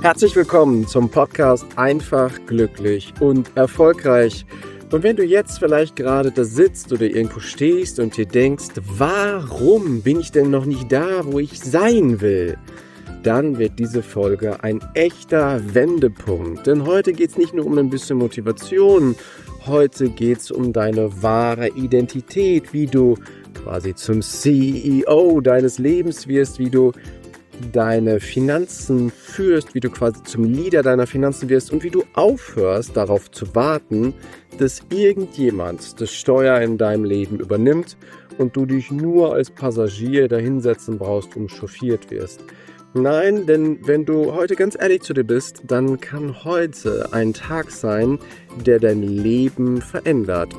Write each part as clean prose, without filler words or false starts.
Herzlich willkommen zum Podcast Einfach, glücklich und erfolgreich. Und wenn du jetzt vielleicht gerade da sitzt oder irgendwo stehst und dir denkst, warum bin ich denn noch nicht da, wo ich sein will? Dann wird diese Folge ein echter Wendepunkt. Denn heute geht es nicht nur um ein bisschen Motivation, heute geht es um deine wahre Identität, wie du quasi zum CEO deines Lebens wirst, wie du deine Finanzen führst, wie du quasi zum Leader deiner Finanzen wirst und wie du aufhörst, darauf zu warten, dass irgendjemand das Steuer in deinem Leben übernimmt und du dich nur als Passagier dahinsetzen brauchst und chauffiert wirst. Nein, denn wenn du heute ganz ehrlich zu dir bist, dann kann heute ein Tag sein, der dein Leben verändert.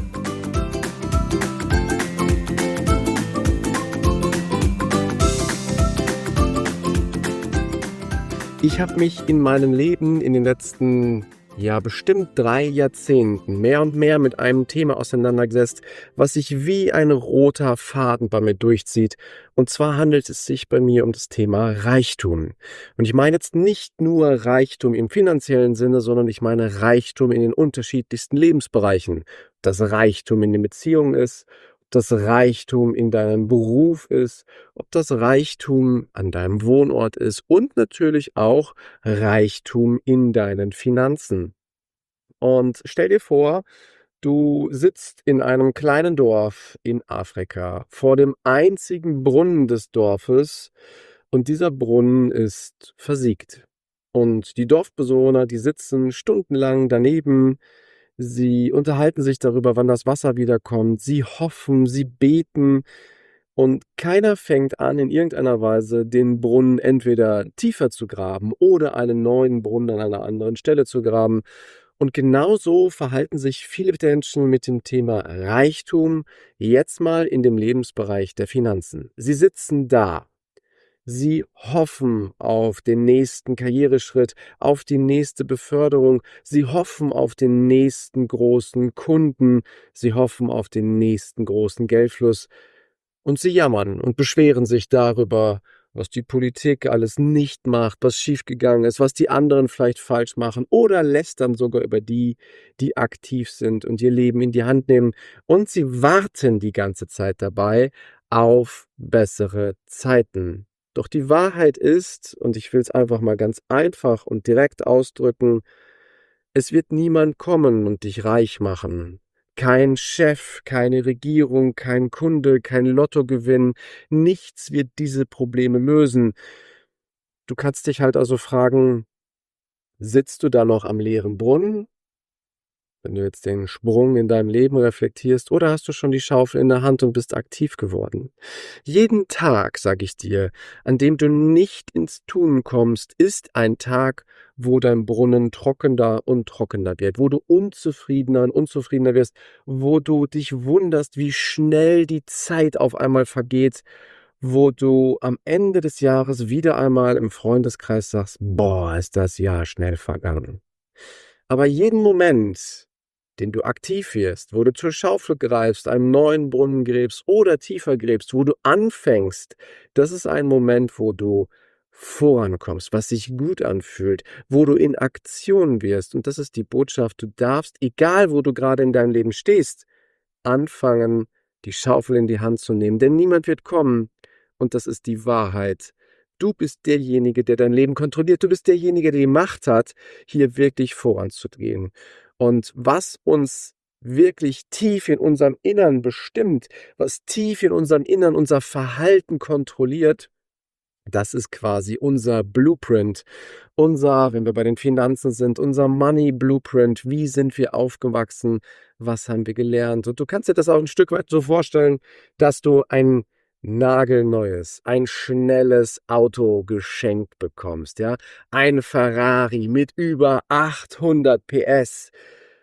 Ich habe mich in meinem Leben in den letzten, bestimmt 3 Jahrzehnten mehr und mehr mit einem Thema auseinandergesetzt, was sich wie ein roter Faden bei mir durchzieht. Und zwar handelt es sich bei mir um das Thema Reichtum. Und ich meine jetzt nicht nur Reichtum im finanziellen Sinne, sondern ich meine Reichtum in den unterschiedlichsten Lebensbereichen. Dass Reichtum in den Beziehungen ist, ob das Reichtum in deinem Beruf ist, ob das Reichtum an deinem Wohnort ist und natürlich auch Reichtum in deinen Finanzen. Und stell dir vor, du sitzt in einem kleinen Dorf in Afrika vor dem einzigen Brunnen des Dorfes und dieser Brunnen ist versiegt. Und die Dorfbewohner, die sitzen stundenlang daneben, sie unterhalten sich darüber, wann das Wasser wiederkommt, sie hoffen, sie beten und keiner fängt an, in irgendeiner Weise den Brunnen entweder tiefer zu graben oder einen neuen Brunnen an einer anderen Stelle zu graben. Und genauso verhalten sich viele Menschen mit dem Thema Reichtum jetzt mal in dem Lebensbereich der Finanzen. Sie sitzen da. Sie hoffen auf den nächsten Karriereschritt, auf die nächste Beförderung. Sie hoffen auf den nächsten großen Kunden. Sie hoffen auf den nächsten großen Geldfluss. Und sie jammern und beschweren sich darüber, was die Politik alles nicht macht, was schiefgegangen ist, was die anderen vielleicht falsch machen oder lästern sogar über die, die aktiv sind und ihr Leben in die Hand nehmen. Und sie warten die ganze Zeit dabei auf bessere Zeiten. Doch die Wahrheit ist, und ich will es einfach mal ganz einfach und direkt ausdrücken, es wird niemand kommen und dich reich machen. Kein Chef, keine Regierung, kein Kunde, kein Lottogewinn, nichts wird diese Probleme lösen. Du kannst dich halt also fragen, sitzt du da noch am leeren Brunnen, wenn du jetzt den Sprung in deinem Leben reflektierst, oder hast du schon die Schaufel in der Hand und bist aktiv geworden? Jeden Tag, sage ich dir, an dem du nicht ins Tun kommst, ist ein Tag, wo dein Brunnen trockener und trockener wird, wo du unzufriedener und unzufriedener wirst, wo du dich wunderst, wie schnell die Zeit auf einmal vergeht, wo du am Ende des Jahres wieder einmal im Freundeskreis sagst, boah, ist das Jahr schnell vergangen. Aber jeden Moment, den du aktiv wirst, wo du zur Schaufel greifst, einen neuen Brunnen gräbst oder tiefer gräbst, wo du anfängst, das ist ein Moment, wo du vorankommst, was sich gut anfühlt, wo du in Aktion wirst. Und das ist die Botschaft, du darfst, egal wo du gerade in deinem Leben stehst, anfangen, die Schaufel in die Hand zu nehmen. Denn niemand wird kommen. Und das ist die Wahrheit. Du bist derjenige, der dein Leben kontrolliert. Du bist derjenige, der die Macht hat, hier wirklich voranzugehen. Und was uns wirklich tief in unserem Innern bestimmt, was tief in unserem Innern unser Verhalten kontrolliert, das ist quasi unser Blueprint, wenn wir bei den Finanzen sind, unser Money Blueprint. Wie sind wir aufgewachsen? Was haben wir gelernt? Und du kannst dir das auch ein Stück weit so vorstellen, dass du ein nagelneues, ein schnelles Auto geschenkt bekommst, ja? Ein Ferrari mit über 800 PS.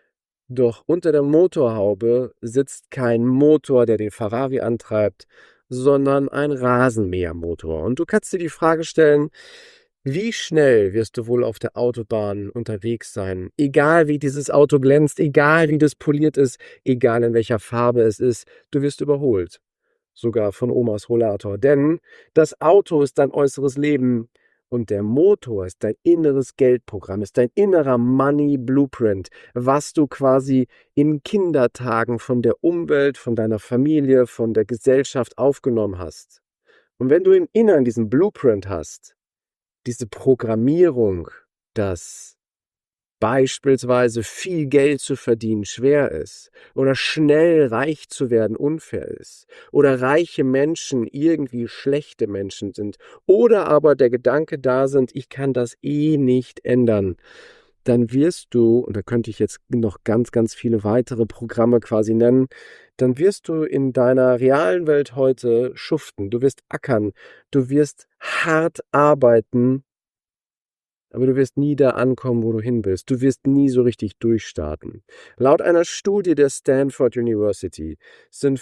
Doch unter der Motorhaube sitzt kein Motor, der den Ferrari antreibt, sondern ein Rasenmähermotor. Und du kannst dir die Frage stellen, wie schnell wirst du wohl auf der Autobahn unterwegs sein? Egal wie dieses Auto glänzt, egal wie das poliert ist, egal in welcher Farbe es ist, du wirst überholt. Sogar von Omas Rollator. Denn das Auto ist dein äußeres Leben Und der Motor ist dein inneres Geldprogramm, ist dein innerer Money Blueprint, was du quasi in Kindertagen von der Umwelt, von deiner Familie, von der Gesellschaft aufgenommen hast. Und wenn du im Inneren diesen Blueprint hast, diese Programmierung, dass beispielsweise viel Geld zu verdienen schwer ist oder schnell reich zu werden unfair ist oder reiche Menschen irgendwie schlechte Menschen sind oder aber der Gedanke da sind, ich kann das eh nicht ändern, dann wirst du, und da könnte ich jetzt noch ganz, ganz viele weitere Programme quasi nennen, dann wirst du in deiner realen Welt heute schuften, du wirst ackern, du wirst hart arbeiten, aber du wirst nie da ankommen, wo du hin willst. Du wirst nie so richtig durchstarten. Laut einer Studie der Stanford University sind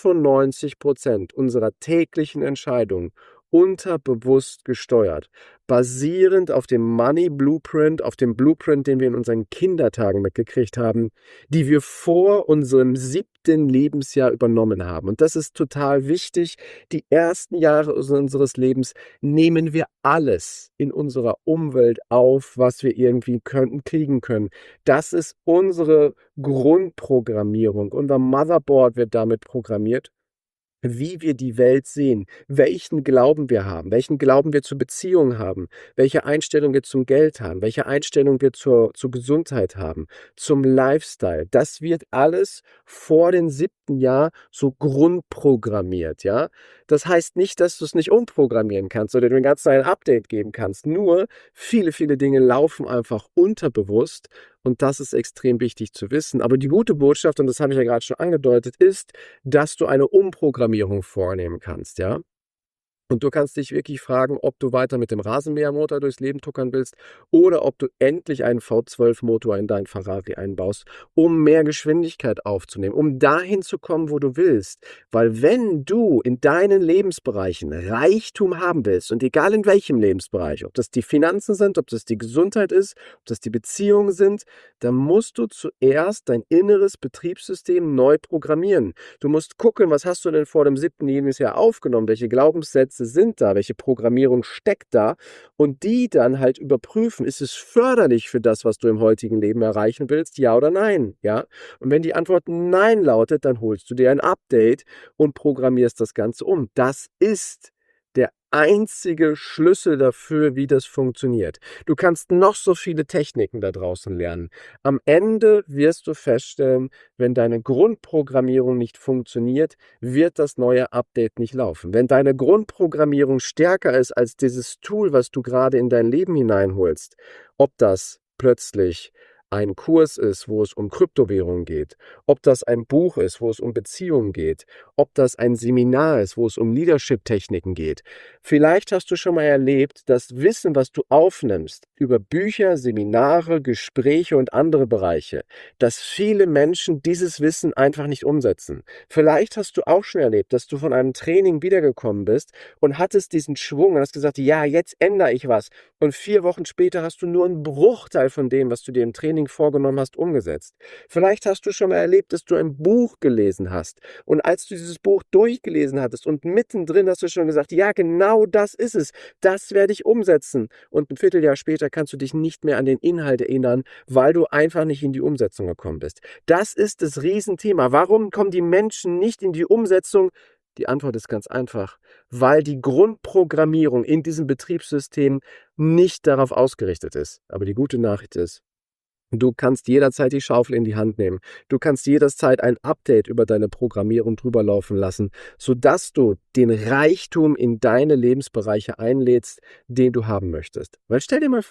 95% unserer täglichen Entscheidungen unterbewusst gesteuert, basierend auf dem Money Blueprint, auf dem Blueprint, den wir in unseren Kindertagen mitgekriegt haben, die wir vor unserem 7. Lebensjahr übernommen haben. Und das ist total wichtig. Die ersten Jahre unseres Lebens nehmen wir alles in unserer Umwelt auf, was wir irgendwie kriegen können. Das ist unsere Grundprogrammierung. Unser Motherboard wird damit programmiert, wie wir die Welt sehen, welchen Glauben wir haben, welchen Glauben wir zur Beziehung haben, welche Einstellung wir zum Geld haben, welche Einstellung wir zur Gesundheit haben, zum Lifestyle. Das wird alles vor dem 7. Jahr so grundprogrammiert, ja. Das heißt nicht, dass du es nicht umprogrammieren kannst oder dem Ganzen ein Update geben kannst. Nur viele, viele Dinge laufen einfach unterbewusst und das ist extrem wichtig zu wissen. Aber die gute Botschaft, und das habe ich ja gerade schon angedeutet, ist, dass du eine Umprogrammierung vornehmen kannst, ja? Und du kannst dich wirklich fragen, ob du weiter mit dem Rasenmähermotor durchs Leben tuckern willst oder ob du endlich einen V12-Motor in dein Ferrari einbaust, um mehr Geschwindigkeit aufzunehmen, um dahin zu kommen, wo du willst. Weil wenn du in deinen Lebensbereichen Reichtum haben willst, und egal in welchem Lebensbereich, ob das die Finanzen sind, ob das die Gesundheit ist, ob das die Beziehungen sind, dann musst du zuerst dein inneres Betriebssystem neu programmieren. Du musst gucken, was hast du denn vor dem 7. Lebensjahr aufgenommen, welche Glaubenssätze sind da, welche Programmierung steckt da und die dann halt überprüfen, ist es förderlich für das, was du im heutigen Leben erreichen willst, ja oder nein, ja? Und wenn die Antwort nein lautet, dann holst du dir ein Update und programmierst das Ganze um. Das ist der einzige Schlüssel dafür, wie das funktioniert. Du kannst noch so viele Techniken da draußen lernen. Am Ende wirst du feststellen, wenn deine Grundprogrammierung nicht funktioniert, wird das neue Update nicht laufen. Wenn deine Grundprogrammierung stärker ist als dieses Tool, was du gerade in dein Leben hineinholst, ob das plötzlich ein Kurs ist, wo es um Kryptowährungen geht, ob das ein Buch ist, wo es um Beziehungen geht, ob das ein Seminar ist, wo es um Leadership-Techniken geht. Vielleicht hast du schon mal erlebt, das Wissen, was du aufnimmst über Bücher, Seminare, Gespräche und andere Bereiche, dass viele Menschen dieses Wissen einfach nicht umsetzen. Vielleicht hast du auch schon erlebt, dass du von einem Training wiedergekommen bist und hattest diesen Schwung und hast gesagt, ja, jetzt ändere ich was. Und 4 Wochen später hast du nur einen Bruchteil von dem, was du dir im Training vorgenommen hast, umgesetzt. Vielleicht hast du schon mal erlebt, dass du ein Buch gelesen hast und als du dieses Buch durchgelesen hattest und mittendrin hast du schon gesagt, ja, genau das ist es, das werde ich umsetzen. Und ein Vierteljahr später kannst du dich nicht mehr an den Inhalt erinnern, weil du einfach nicht in die Umsetzung gekommen bist. Das ist das Riesenthema. Warum kommen die Menschen nicht in die Umsetzung? Die Antwort ist ganz einfach, weil die Grundprogrammierung in diesem Betriebssystem nicht darauf ausgerichtet ist. Aber die gute Nachricht ist, du kannst jederzeit die Schaufel in die Hand nehmen. Du kannst jederzeit ein Update über deine Programmierung drüber laufen lassen, sodass du den Reichtum in deine Lebensbereiche einlädst, den du haben möchtest. Weil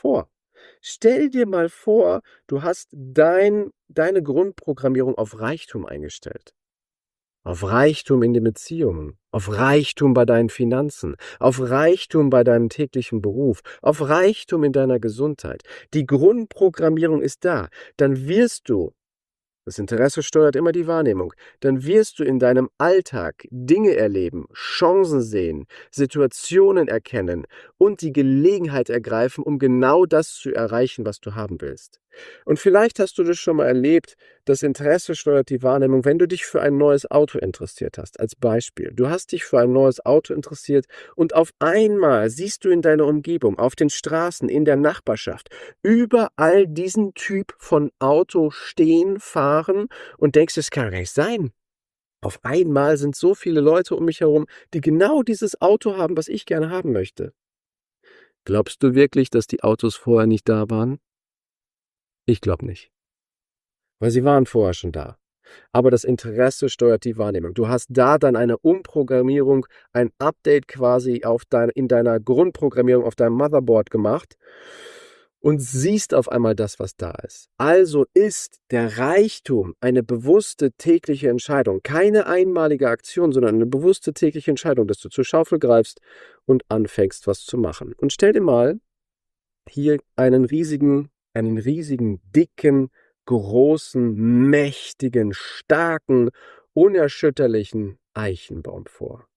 stell dir mal vor, du hast deine Grundprogrammierung auf Reichtum eingestellt. Auf Reichtum in den Beziehungen, auf Reichtum bei deinen Finanzen, auf Reichtum bei deinem täglichen Beruf, auf Reichtum in deiner Gesundheit. Die Grundprogrammierung ist da. Dann wirst du, das Interesse steuert immer die Wahrnehmung, dann wirst du in deinem Alltag Dinge erleben, Chancen sehen, Situationen erkennen und die Gelegenheit ergreifen, um genau das zu erreichen, was du haben willst. Und vielleicht hast du das schon mal erlebt, das Interesse steuert die Wahrnehmung, wenn du dich für ein neues Auto interessiert hast, als Beispiel. Du hast dich für ein neues Auto interessiert und auf einmal siehst du in deiner Umgebung, auf den Straßen, in der Nachbarschaft, überall diesen Typ von Auto stehen, fahren und denkst, das kann doch gar nicht sein. Auf einmal sind so viele Leute um mich herum, die genau dieses Auto haben, was ich gerne haben möchte. Glaubst du wirklich, dass die Autos vorher nicht da waren? Ich glaube nicht, weil sie waren vorher schon da. Aber das Interesse steuert die Wahrnehmung. Du hast da dann eine Umprogrammierung, ein Update quasi in deiner Grundprogrammierung auf deinem Motherboard gemacht und siehst auf einmal das, was da ist. Also ist der Reichtum eine bewusste tägliche Entscheidung. Keine einmalige Aktion, sondern eine bewusste tägliche Entscheidung, dass du zur Schaufel greifst und anfängst, was zu machen. Und stell dir mal hier einen riesigen, dicken, großen, mächtigen, starken, unerschütterlichen Eichenbaum vor.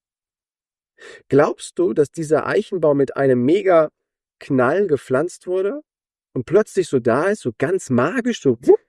Glaubst du, dass dieser Eichenbaum mit einem Mega-Knall gepflanzt wurde und plötzlich so da ist, so ganz magisch, so wupp?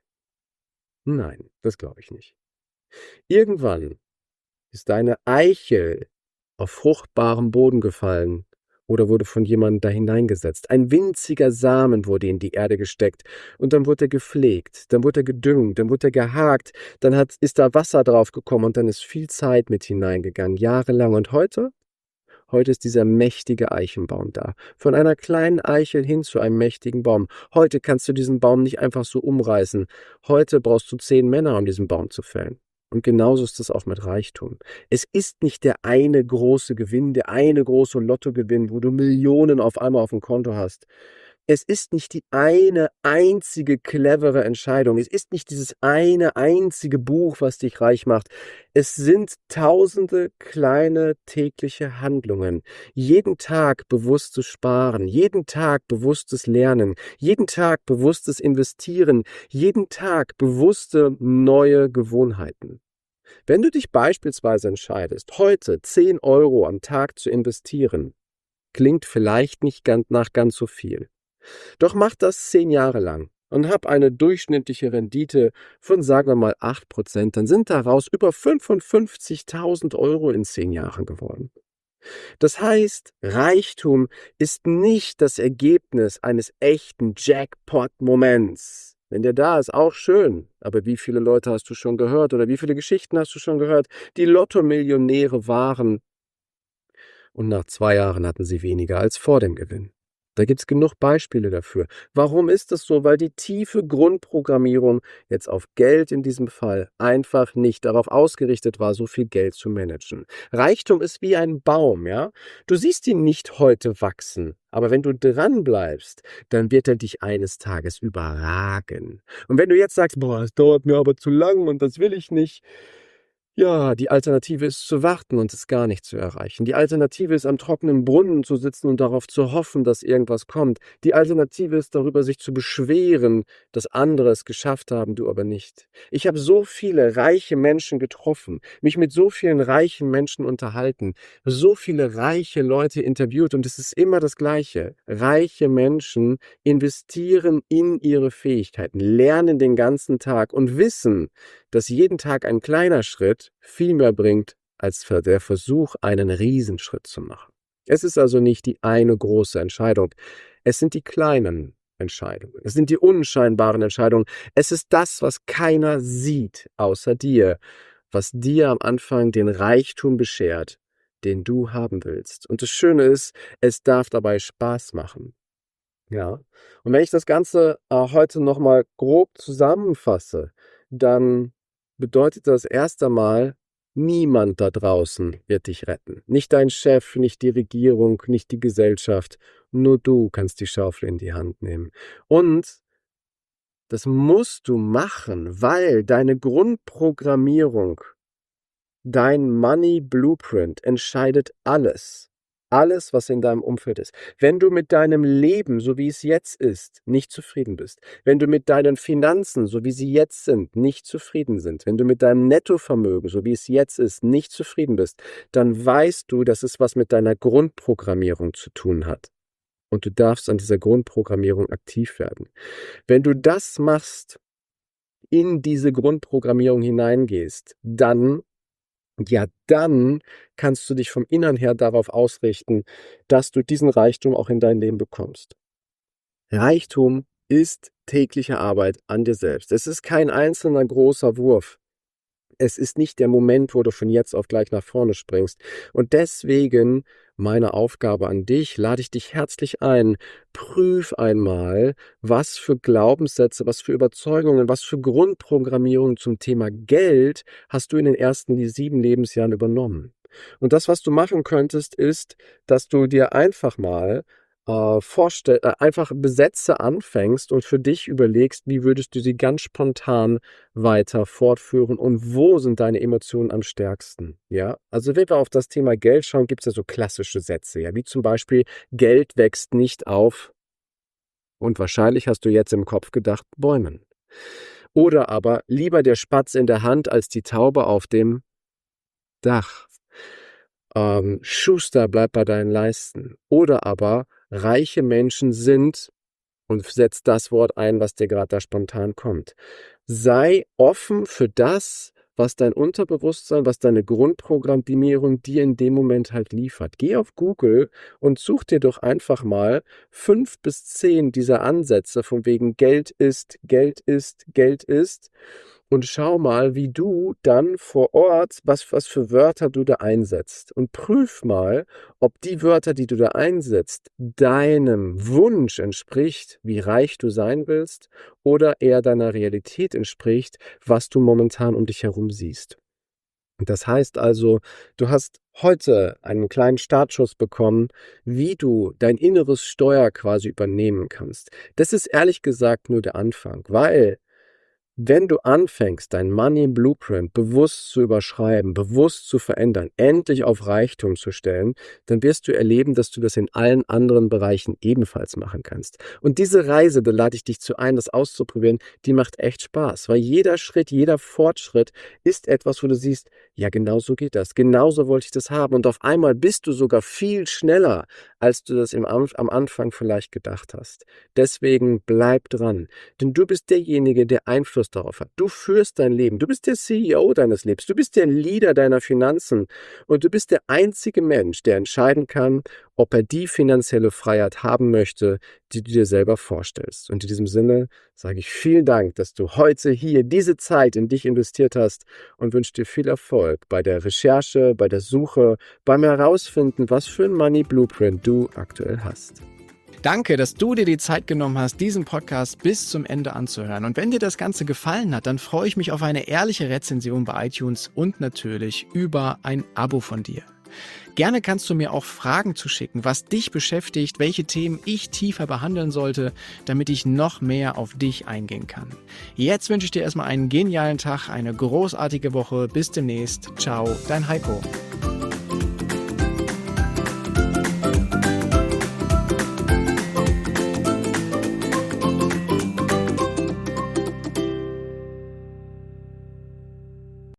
Nein, das glaube ich nicht. Irgendwann ist deine Eichel auf fruchtbarem Boden gefallen oder wurde von jemandem da hineingesetzt. Ein winziger Samen wurde in die Erde gesteckt und dann wurde er gepflegt, dann wurde er gedüngt, dann wurde er gehakt, ist da Wasser draufgekommen und dann ist viel Zeit mit hineingegangen, jahrelang. Und heute? Heute ist dieser mächtige Eichenbaum da. Von einer kleinen Eichel hin zu einem mächtigen Baum. Heute kannst du diesen Baum nicht einfach so umreißen. Heute brauchst du 10 Männer, um diesen Baum zu fällen. Und genauso ist es auch mit Reichtum. Es ist nicht der eine große Gewinn, der eine große Lottogewinn, wo du Millionen auf einmal auf dem Konto hast. Es ist nicht die eine einzige clevere Entscheidung. Es ist nicht dieses eine einzige Buch, was dich reich macht. Es sind tausende kleine tägliche Handlungen. Jeden Tag bewusstes Sparen, jeden Tag bewusstes Lernen, jeden Tag bewusstes Investieren, jeden Tag bewusste neue Gewohnheiten. Wenn du dich beispielsweise entscheidest, heute 10 Euro am Tag zu investieren, klingt vielleicht nicht nach ganz so viel. Doch mach das 10 Jahre lang und hab eine durchschnittliche Rendite von, sagen wir mal, 8%, dann sind daraus über 55.000 Euro in 10 Jahren geworden. Das heißt, Reichtum ist nicht das Ergebnis eines echten Jackpot-Moments. Wenn der da ist, auch schön. Aber wie viele Leute hast du schon gehört oder wie viele Geschichten hast du schon gehört, die Lotto-Millionäre waren und nach 2 Jahren hatten sie weniger als vor dem Gewinn? Da gibt's genug Beispiele dafür. Warum ist das so? Weil die tiefe Grundprogrammierung jetzt auf Geld in diesem Fall einfach nicht darauf ausgerichtet war, so viel Geld zu managen. Reichtum ist wie ein Baum, ja? Du siehst ihn nicht heute wachsen, aber wenn du dran bleibst, dann wird er dich eines Tages überragen. Und wenn du jetzt sagst, boah, es dauert mir aber zu lang und das will ich nicht, ja, die Alternative ist zu warten und es gar nicht zu erreichen. Die Alternative ist, am trockenen Brunnen zu sitzen und darauf zu hoffen, dass irgendwas kommt. Die Alternative ist, darüber sich zu beschweren, dass andere es geschafft haben, du aber nicht. Ich habe so viele reiche Menschen getroffen, mich mit so vielen reichen Menschen unterhalten, so viele reiche Leute interviewt und es ist immer das Gleiche. Reiche Menschen investieren in ihre Fähigkeiten, lernen den ganzen Tag und wissen, dass jeden Tag ein kleiner Schritt viel mehr bringt, als der Versuch, einen Riesenschritt zu machen. Es ist also nicht die eine große Entscheidung. Es sind die kleinen Entscheidungen. Es sind die unscheinbaren Entscheidungen. Es ist das, was keiner sieht, außer dir, was dir am Anfang den Reichtum beschert, den du haben willst. Und das Schöne ist, es darf dabei Spaß machen. Ja, und wenn ich das Ganze heute nochmal grob zusammenfasse, dann bedeutet das erst einmal, niemand da draußen wird dich retten. Nicht dein Chef, nicht die Regierung, nicht die Gesellschaft. Nur du kannst die Schaufel in die Hand nehmen. Und das musst du machen, weil deine Grundprogrammierung, dein Money Blueprint entscheidet alles. Alles, was in deinem Umfeld ist. Wenn du mit deinem Leben, so wie es jetzt ist, nicht zufrieden bist, wenn du mit deinen Finanzen, so wie sie jetzt sind, nicht zufrieden sind, wenn du mit deinem Nettovermögen, so wie es jetzt ist, nicht zufrieden bist, dann weißt du, dass es was mit deiner Grundprogrammierung zu tun hat. und du darfst an dieser Grundprogrammierung aktiv werden. Wenn du das machst, in diese Grundprogrammierung hineingehst, dann kannst du dich vom Innern her darauf ausrichten, dass du diesen Reichtum auch in dein Leben bekommst. Reichtum ist tägliche Arbeit an dir selbst. Es ist kein einzelner großer Wurf. Es ist nicht der Moment, wo du von jetzt auf gleich nach vorne springst. Und deswegen meine Aufgabe an dich, lade ich dich herzlich ein, prüf einmal, was für Glaubenssätze, was für Überzeugungen, was für Grundprogrammierung zum Thema Geld hast du in den ersten 7 Lebensjahren übernommen. Und das, was du machen könntest, ist, dass du dir einfach mal einfach Sätze anfängst und für dich überlegst, wie würdest du sie ganz spontan weiter fortführen und wo sind deine Emotionen am stärksten, ja? Also, wenn wir auf das Thema Geld schauen, gibt es ja so klassische Sätze, ja, wie zum Beispiel: „Geld wächst nicht auf“, und wahrscheinlich hast du jetzt im Kopf gedacht: „Bäumen.“ Oder aber: „Lieber der Spatz in der Hand als die Taube auf dem Dach.“ „Schuster, bleib bei deinen Leisten.“ Oder aber: „Reiche Menschen sind“, und setz das Wort ein, was dir gerade da spontan kommt. Sei offen für das, was dein Unterbewusstsein, was deine Grundprogrammierung dir in dem Moment halt liefert. Geh auf Google und such dir doch einfach mal 5 bis 10 dieser Ansätze von wegen Geld ist, Geld ist, Geld ist, und schau mal, wie du dann vor Ort, was für Wörter du da einsetzt. Und prüf mal, ob die Wörter, die du da einsetzt, deinem Wunsch entspricht, wie reich du sein willst, oder eher deiner Realität entspricht, was du momentan um dich herum siehst. Und das heißt also, du hast heute einen kleinen Startschuss bekommen, wie du dein inneres Steuer quasi übernehmen kannst. Das ist ehrlich gesagt nur der Anfang, weil wenn du anfängst, dein Money Blueprint bewusst zu überschreiben, bewusst zu verändern, endlich auf Reichtum zu stellen, dann wirst du erleben, dass du das in allen anderen Bereichen ebenfalls machen kannst. Und diese Reise, da lade ich dich zu ein, das auszuprobieren, die macht echt Spaß, weil jeder Schritt, jeder Fortschritt ist etwas, wo du siehst, ja, genau so geht das, genauso wollte ich das haben, und auf einmal bist du sogar viel schneller, als du das am Anfang vielleicht gedacht hast. Deswegen bleib dran. Denn du bist derjenige, der Einfluss darauf hat. Du führst dein Leben. Du bist der CEO deines Lebens. Du bist der Leader deiner Finanzen. Und du bist der einzige Mensch, der entscheiden kann, ob er die finanzielle Freiheit haben möchte, die du dir selber vorstellst. Und in diesem Sinne sage ich vielen Dank, dass du heute hier diese Zeit in dich investiert hast, und wünsche dir viel Erfolg bei der Recherche, bei der Suche, beim Herausfinden, was für ein Money Blueprint du aktuell hast. Danke, dass du dir die Zeit genommen hast, diesen Podcast bis zum Ende anzuhören. Und wenn dir das Ganze gefallen hat, dann freue ich mich auf eine ehrliche Rezension bei iTunes und natürlich über ein Abo von dir. Gerne kannst du mir auch Fragen zuschicken, was dich beschäftigt, welche Themen ich tiefer behandeln sollte, damit ich noch mehr auf dich eingehen kann. Jetzt wünsche ich dir erstmal einen genialen Tag, eine großartige Woche. Bis demnächst. Ciao, dein Heiko.